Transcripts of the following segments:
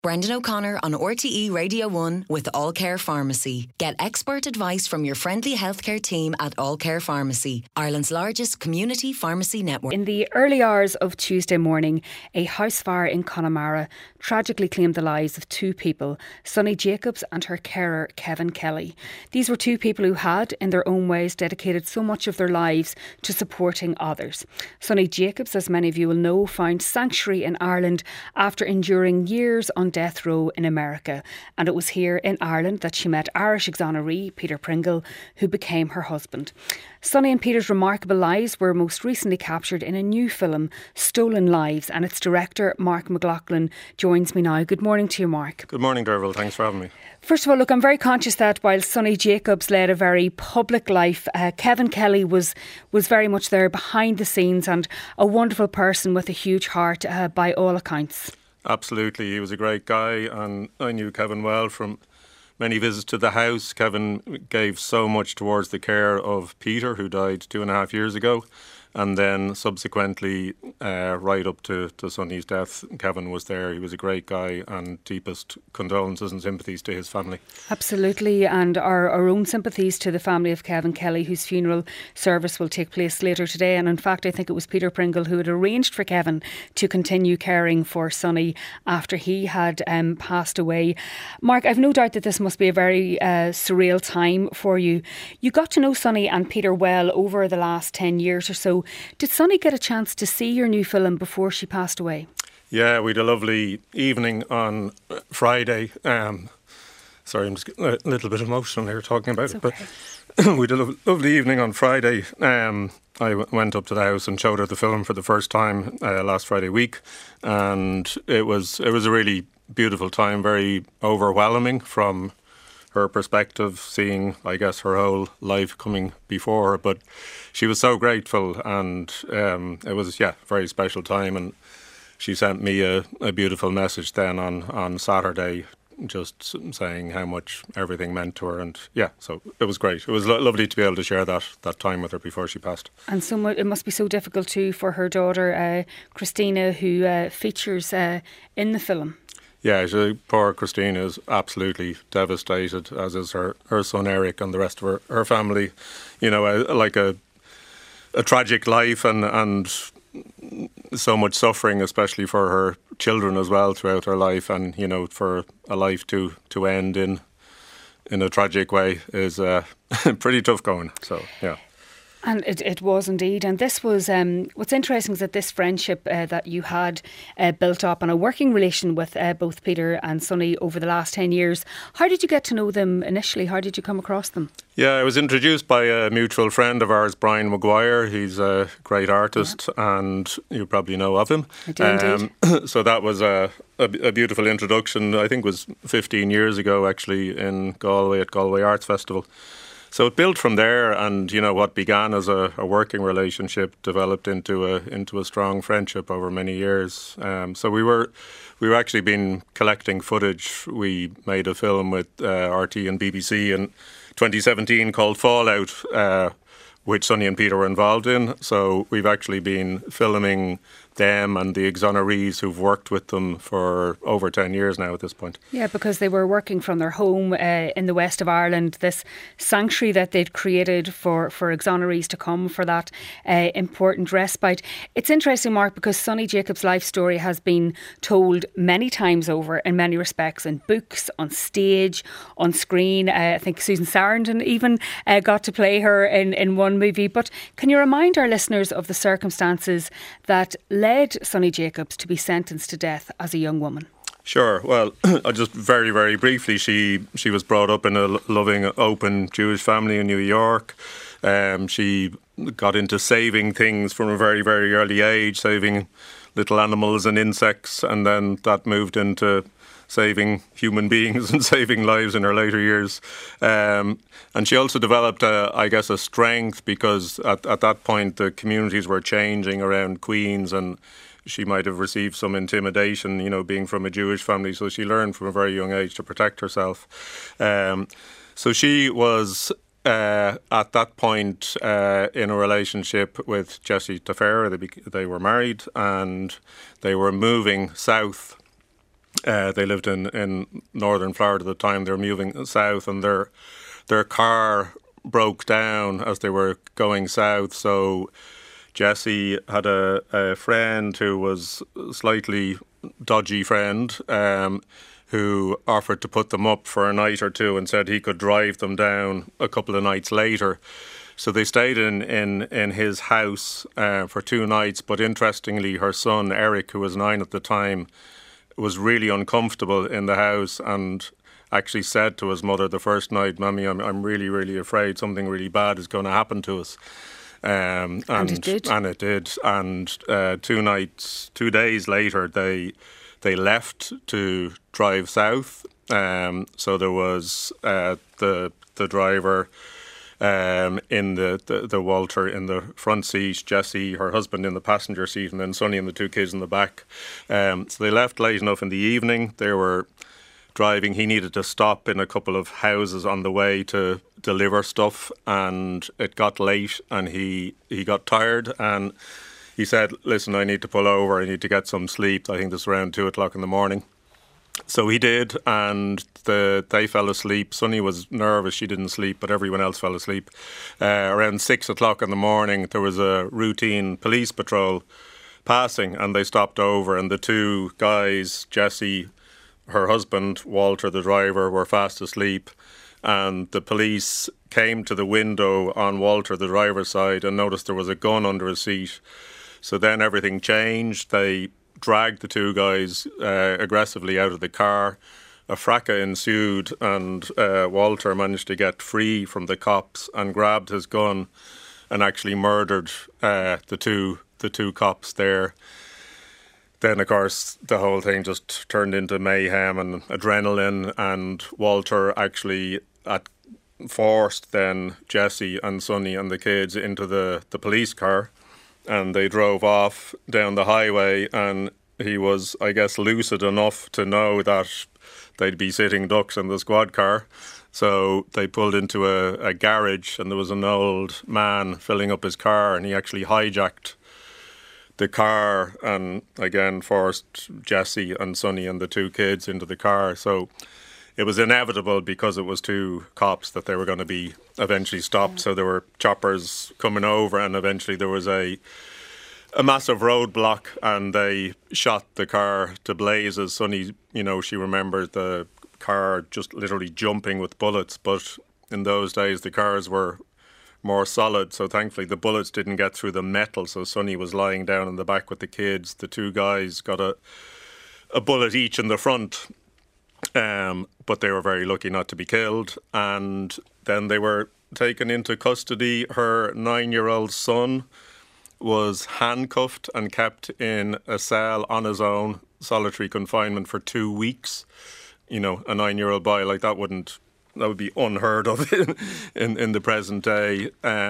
Brendan O'Connor on RTE Radio 1 with All Care Pharmacy. Get expert advice from your friendly healthcare team at All Care Pharmacy, Ireland's largest community pharmacy network. In the early hours of Tuesday morning, a house fire in Connemara tragically claimed the lives of two people, Sunny Jacobs and her carer, Kevin Kelly. These were two people who had, in their own ways, dedicated so much of their lives to supporting others. Sunny Jacobs, as many of you will know, found sanctuary in Ireland after enduring years on death row in America. And it was here in Ireland that she met Irish exoneree Peter Pringle, who became her husband. Sunny and Peter's remarkable lives were most recently captured in a new film, Stolen Lives, and its director, Mark McLaughlin, joins me now. Good morning to you, Mark. Good morning, Derval. Thanks for having me. First of all, look, I'm very conscious that while Sunny Jacobs led a very public life, Kevin Kelly was very much there behind the scenes and a wonderful person with a huge heart by all accounts. Absolutely. He was a great guy, and I knew Kevin well from many visits to the house. Kevin gave so much towards the care of Peter, who died 2.5 years ago. And then subsequently, right up to Sunny's death, Kevin was there. He was a great guy, and deepest condolences and sympathies to his family. Absolutely, and our own sympathies to the family of Kevin Kelly, whose funeral service will take place later today. And in fact, I think it was Peter Pringle who had arranged for Kevin to continue caring for Sunny after he had passed away. Mark, I've no doubt that this must be a very surreal time for you. You got to know Sunny and Peter well over the last 10 years or so. Did Sunny get a chance to see your new film before she passed away? Yeah, we had a lovely evening on Friday. Sorry, I'm just getting a little bit emotional here talking about it. But we had a lovely evening on Friday. I went up to the house and showed her the film for the first time last Friday week. And it was a really beautiful time, very overwhelming from her perspective, seeing, I guess, her whole life coming before her. But she was so grateful, and it was, a very special time. And she sent me a beautiful message then on Saturday, just saying how much everything meant to her. And so it was great. It was lovely to be able to share that time with her before she passed. And so it must be so difficult too for her daughter, Christina, who features in the film. Yeah, poor Christina is absolutely devastated, as is her son Eric and the rest of her family. You know, like a tragic life and so much suffering, especially for her children as well throughout her life. And, you know, for a life to end in a tragic way is pretty tough going. So, yeah. And it was indeed. And this was, what's interesting is that this friendship that you had built up and a working relation with both Peter and Sunny over the last 10 years. How did you get to know them initially? How did you come across them? Yeah, I was introduced by a mutual friend of ours, Brian Maguire. He's a great artist, and you probably know of him. I do indeed. So that was a beautiful introduction. I think it was 15 years ago, actually, in Galway at Galway Arts Festival. So it built from there, and you know what began as a working relationship developed into a strong friendship over many years. So we were actually been collecting footage. We made a film with RT and BBC in 2017 called Fallout, which Sunny and Peter were involved in. So we've actually been filming them and the exonerees who've worked with them for over 10 years now at this point. Yeah, because they were working from their home in the west of Ireland, this sanctuary that they'd created for exonerees to come for that important respite. It's interesting, Mark, because Sunny Jacobs' life story has been told many times over in many respects, in books, on stage, on screen. I think Susan Sarandon even got to play her in one movie. But can you remind our listeners of the circumstances that led Sunny Jacobs to be sentenced to death as a young woman? Sure. Well, just very, very briefly, she was brought up in a loving, open Jewish family in New York. She got into saving things from a very, very early age, saving little animals and insects, and then that moved into saving human beings and saving lives in her later years. And she also developed, a strength, because at that point the communities were changing around Queens, and she might have received some intimidation, you know, being from a Jewish family. So she learned from a very young age to protect herself. So she was at that point in a relationship with Jesse Tafera. They were married, and they were moving south They lived in northern Florida at the time. They were moving south, and their car broke down as they were going south. So Jessie had a friend who was a slightly dodgy friend, who offered to put them up for a night or two and said he could drive them down a couple of nights later. So they stayed in his house for 2 nights. But interestingly, her son, Eric, who was 9 at the time, was really uncomfortable in the house and actually said to his mother the first night, "Mummy, I'm really, really afraid something really bad is going to happen to us." And it did. And it did. And 2 days later, they left to drive south. So there was the driver in the Walter in the front seat, Jessie, her husband, in the passenger seat, and then Sonny and the 2 kids in the back. So they left late enough in the evening. They were driving. He needed to stop in a couple of houses on the way to deliver stuff, and it got late, and he got tired, and he said, "Listen, I need to pull over. I need to get some sleep." I think this was around 2 o'clock in the morning. So he did, and they fell asleep. Sonny was nervous, she didn't sleep, but everyone else fell asleep. Around 6 o'clock in the morning, there was a routine police patrol passing, and they stopped over, and the 2 guys, Jessie, her husband, Walter, the driver, were fast asleep, and the police came to the window on Walter, the driver's side, and noticed there was a gun under his seat. So then everything changed. They dragged the 2 guys aggressively out of the car. A fracas ensued, and Walter managed to get free from the cops and grabbed his gun and actually murdered the two cops there. Then, of course, the whole thing just turned into mayhem and adrenaline, and Walter actually forced then Jessie and Sonny and the kids into the police car, and they drove off down the highway, and he was, I guess, lucid enough to know that they'd be sitting ducks in the squad car. So they pulled into a garage, and there was an old man filling up his car, and he actually hijacked the car and, again, forced Jessie and Sonny and the 2 kids into the car. So it was inevitable, because it was 2 cops, that they were going to be eventually stopped. So there were choppers coming over, and eventually there was a massive roadblock, and they shot the car to blazes. Sonny, she remembered the car just literally jumping with bullets, but in those days the cars were more solid, so thankfully the bullets didn't get through the metal. So Sonny was lying down in the back with the kids. The 2 guys got a bullet each in the front, but they were very lucky not to be killed. And then they were taken into custody. Her 9-year-old son was handcuffed and kept in a cell on his own, solitary confinement, for 2 weeks. A 9-year-old boy like that would be unheard of in the present day.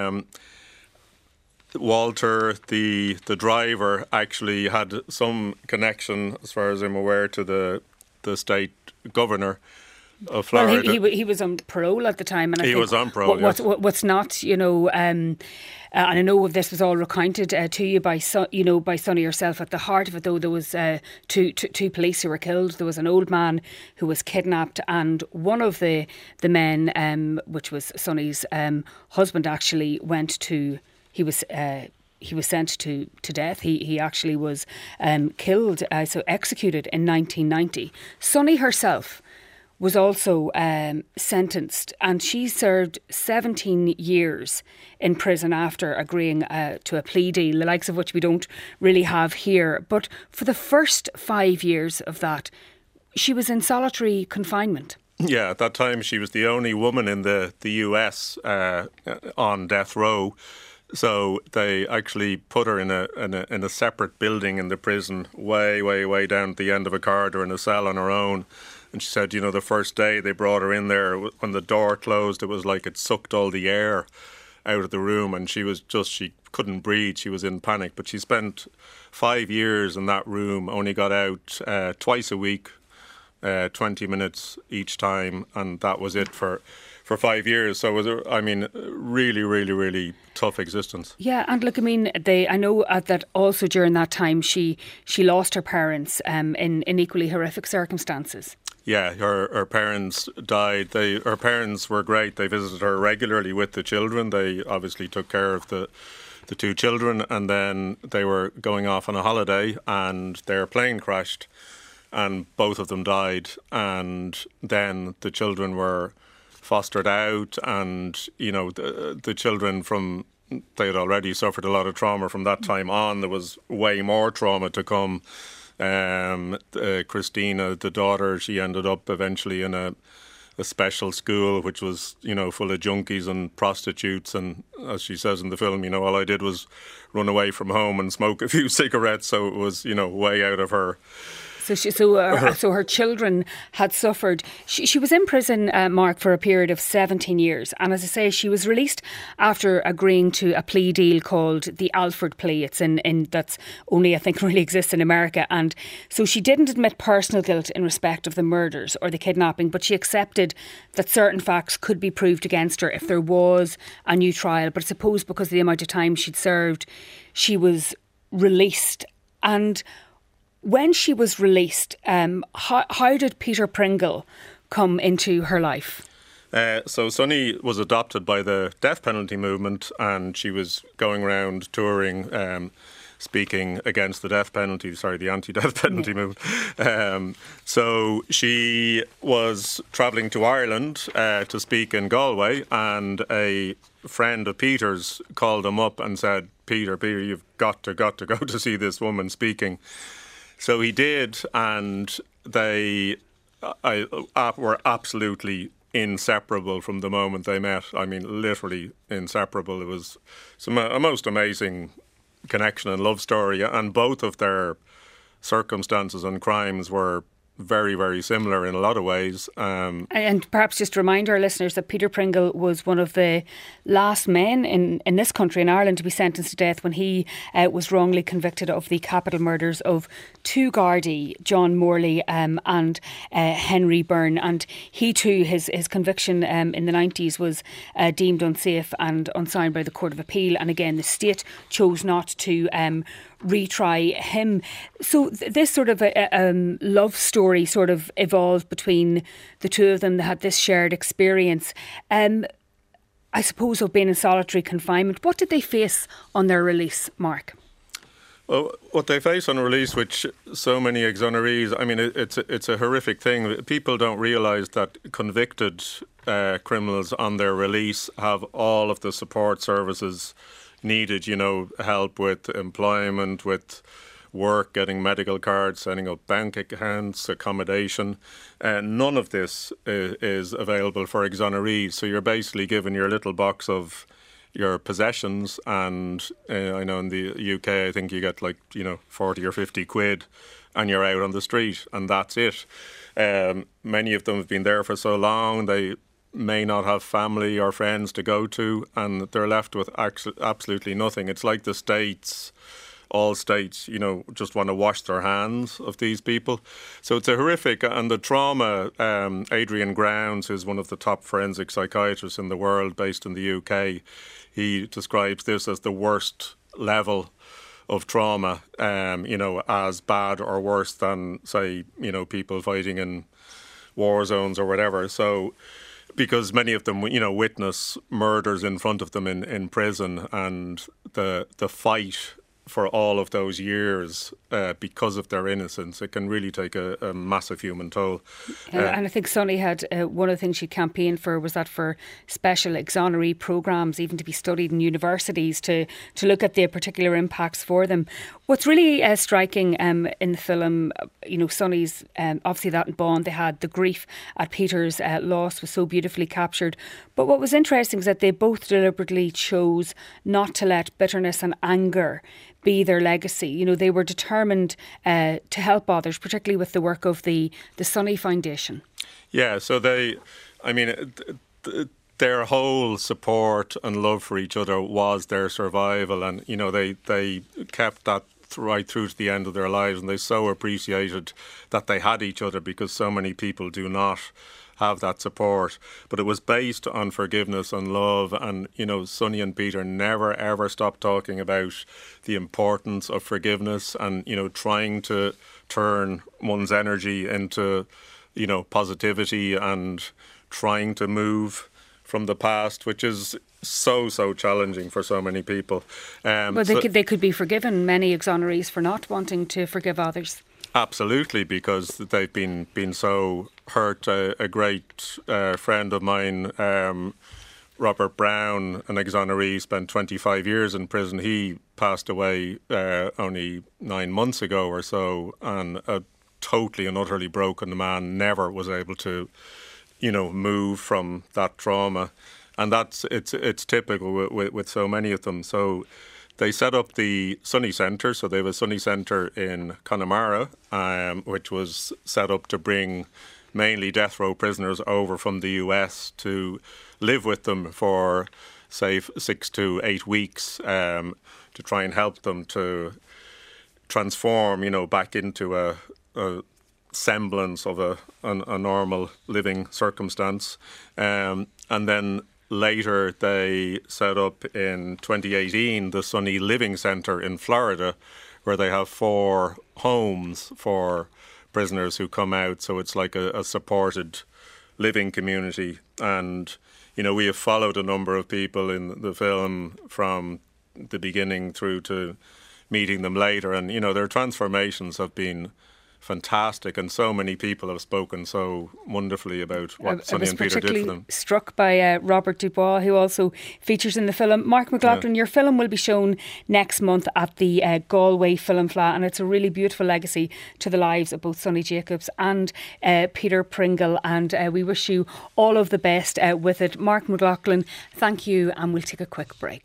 Walter, the driver, actually had some connection, as far as I'm aware, to the state governor of Florida. Well, he was on parole at the time, and he was on parole. What's not, and I know this was all recounted to you by Sonny herself. At the heart of it, though, there was two police who were killed. There was an old man who was kidnapped, and one of the men, which was Sonny's husband, actually went to. He was sent to death. He actually was killed, so executed in 1990. Sonny herself was also sentenced, and she served 17 years in prison after agreeing to a plea deal, the likes of which we don't really have here. But for the first 5 years of that, she was in solitary confinement. Yeah, at that time she was the only woman in the US on death row. So they actually put her in a separate building in the prison, way down at the end of a corridor, in a cell on her own. And she said, the first day they brought her in there, when the door closed, it was like it sucked all the air out of the room, and she couldn't breathe. She was in panic. But she spent 5 years in that room, only got out twice a week, 20 minutes each time, and that was it for for 5 years. So it was, really, really, really tough existence. Yeah, and look, I mean, I know that also during that time she lost her parents in equally horrific circumstances. Yeah, her parents died. Her parents were great. They visited her regularly with the children. They obviously took care of the two children, and then they were going off on a holiday and their plane crashed and both of them died. And then the children were fostered out, and the children they had already suffered a lot of trauma from that time on. There was way more trauma to come. Christina, the daughter, she ended up eventually in a special school which was full of junkies and prostitutes, and as she says in the film, all I did was run away from home and smoke a few cigarettes, so it was way out of her. So her children had suffered. She was in prison, Mark, for a period of 17 years. And as I say, she was released after agreeing to a plea deal called the Alford plea. It's that's only, I think, really exists in America. And so she didn't admit personal guilt in respect of the murders or the kidnapping, but she accepted that certain facts could be proved against her if there was a new trial. But I suppose because of the amount of time she'd served, she was released. And when she was released, how did Peter Pringle come into her life? So Sonny was adopted by the death penalty movement, and she was going around touring, speaking against the the anti-death penalty movement. So she was travelling to Ireland to speak in Galway, and a friend of Peter's called him up and said, Peter, you've got to go to see this woman speaking. So he did, and they were absolutely inseparable from the moment they met. I mean, literally inseparable. It was a most amazing connection and love story, and both of their circumstances and crimes were very, very similar in a lot of ways. And perhaps just remind our listeners that Peter Pringle was one of the last men in this country, in Ireland, to be sentenced to death when he was wrongly convicted of the capital murders of two Gardaí, John Morley and Henry Byrne. And he too, his conviction in the 90s was deemed unsafe and unsigned by the Court of Appeal. And again, the state chose not to retry him. So this sort of love story sort of evolved between the two of them. They had this shared experience, I suppose, of being in solitary confinement. What did they face on their release, Mark? Well, what they face on release, which so many exonerees, I mean, it's a horrific thing. People don't realise that convicted criminals on their release have all of the support services needed, help with employment, with work, getting medical cards, setting up bank accounts, accommodation. None of this is available for exonerees. So you're basically given your little box of your possessions, and I know in the UK I think you get 40 or 50 quid and you're out on the street, and that's it. Many of them have been there for so long, they may not have family or friends to go to, and they're left with absolutely nothing. It's like the states, all states, just want to wash their hands of these people. So it's a horrific, and the trauma, Adrian Grounds, who's one of the top forensic psychiatrists in the world based in the UK, he describes this as the worst level of trauma, as bad or worse than, say, people fighting in war zones or whatever. So because many of them, witness murders in front of them in prison, and the fight for all of those years because of their innocence, it can really take a massive human toll. And I think Sonny had one of the things she campaigned for was that for special exoneree programmes, even to be studied in universities, to look at the particular impacts for them. What's really striking in the film, Sonny's, obviously that in Bond, they had the grief at Peter's loss was so beautifully captured. But what was interesting is that they both deliberately chose not to let bitterness and anger be their legacy. They were determined to help others, particularly with the work of the Sonny Foundation. Yeah, so their whole support and love for each other was their survival, and they kept that right through to the end of their lives, and they so appreciated that they had each other, because so many people do not have that support. But it was based on forgiveness and love, and Sonny and Peter never ever stopped talking about the importance of forgiveness and trying to turn one's energy into positivity, and trying to move from the past, which is so challenging for so many people. But they could be forgiven, many exonerees, for not wanting to forgive others. Absolutely, because they've been so hurt. A great friend of mine, Robert Brown, an exoneree, spent 25 years in prison. He passed away only 9 months ago or so, and a totally and utterly broken man, never was able to move from that trauma. And it's typical with so many of them. So they set up the Sonny Centre. So they have a Sonny Centre in Connemara, which was set up to bring mainly death row prisoners over from the US to live with them for, say, 6 to 8 weeks, to try and help them to transform, back into a semblance of a normal living circumstance. And then later they set up in 2018 the Sonny Living Centre in Florida, where they have 4 homes for prisoners who come out. So it's like a supported living community. And, we have followed a number of people in the film from the beginning through to meeting them later. And, their transformations have been fantastic, and so many people have spoken so wonderfully about what Sonny and Peter did for them. I was particularly struck by Robert Dubois, who also features in the film. Mark McLaughlin, your film will be shown next month at the Galway Film Fleadh, and it's a really beautiful legacy to the lives of both Sonny Jacobs and Peter Pringle, and we wish you all of the best with it. Mark McLaughlin, thank you, and we'll take a quick break.